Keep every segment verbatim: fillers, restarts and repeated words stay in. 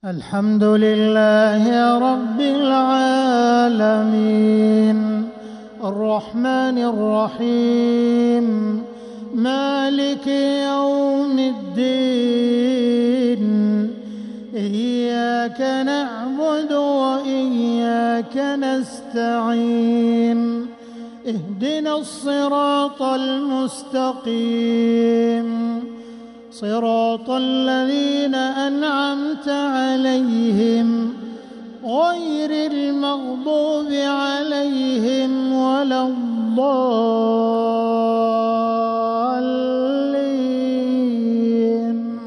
الحمد لله رب العالمين الرحمن الرحيم مالك يوم الدين إياك نعبد وإياك نستعين اهدنا الصراط المستقيم صراط الذين أنعمت عليهم غير المغضوب عليهم ولا الضالين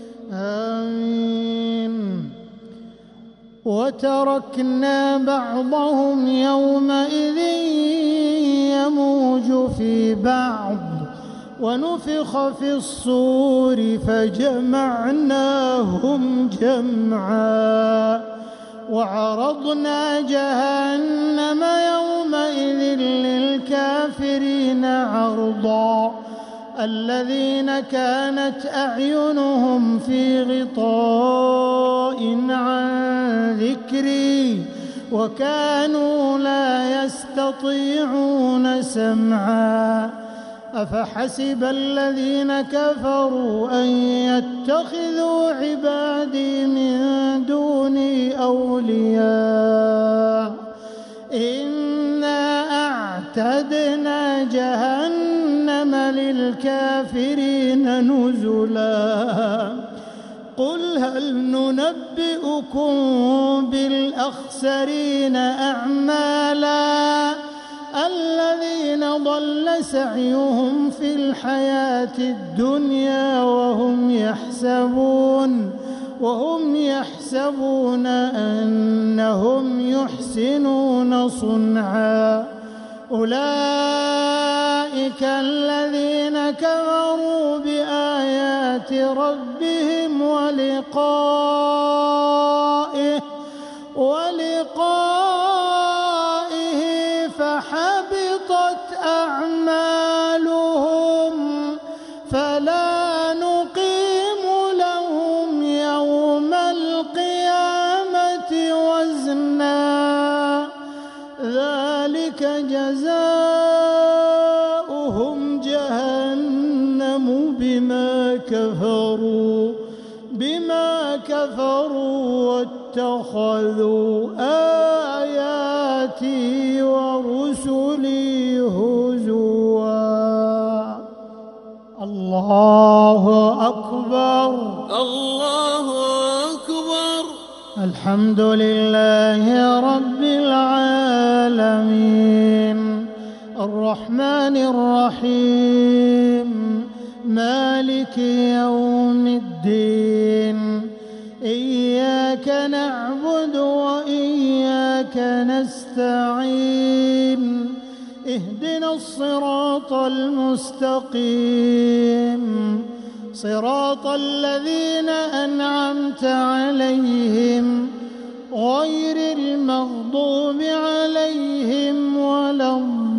آمين. وتركنا بعضهم يومئذ يموج في بعض ونفخ في الصور فجمعناهم جمعا وعرضنا جهنم يومئذ للكافرين عرضا الذين كانت أعينهم في غطاء عن ذكري وكانوا لا يستطيعون سمعا أفحسب الذين كفروا أن يتخذوا عبادي من دوني أولياء إنا أعتدنا جهنم للكافرين نزلا قل هل ننبئكم بالأخسرين أعمالا الذين ضل سعيهم في الحياة الدنيا وهم يحسبون وهم يحسبون أنهم يحسنون صنعا أولئك الذين كفروا بآيات ربهم ولقائه ولقائه فحبطت أعمالهم فلا نقيم لهم يوم القيامة وزنا ذلك جزاؤهم جهنم بما كفروا بما كفروا واتخذوا آياتي ورسلي هزوا. الله أكبر الله أكبر. الحمد لله رب العالمين الرحمن الرحيم مالك يوم الدين إياك نعبد وإياك نستعين اهدنا الصراط المستقيم صراط الذين أنعمت عليهم غير المغضوب عليهم ولا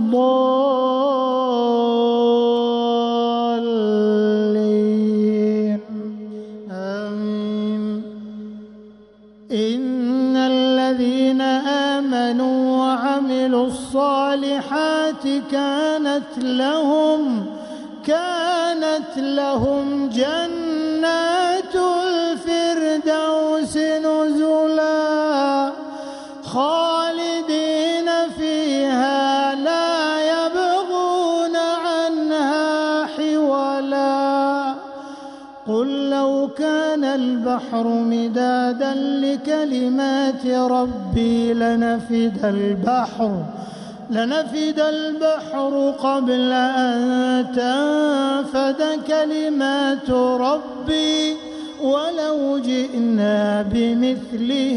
الضالين آمين. إن الذين آمنوا وعملوا الصالحات كانت لهم كانت لهم جنات الفردوس نزلا خالدين فيها لا يبغون عنها حولا قل لو كان البحر مدادا لكلمات ربي لنفد البحر لنفد البحر قبل أن تنفد كلمات ربي ولو جئنا بمثله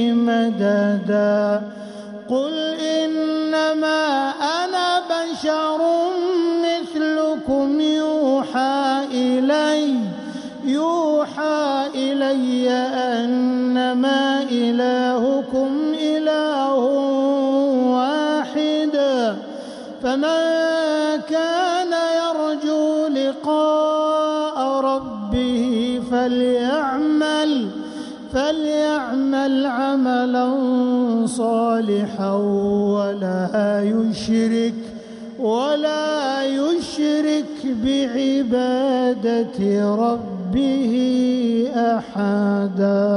مددا قل إنما أنا بشر مثلكم يوحى إلي يوحى إلي أنما إلهكم إله واحد فمن كان يرجو لقاء ربه فليعمل فليعمل فليعمل عملا صالحا ولا يشرك ولا يشرك بعبادة ربه أحدا.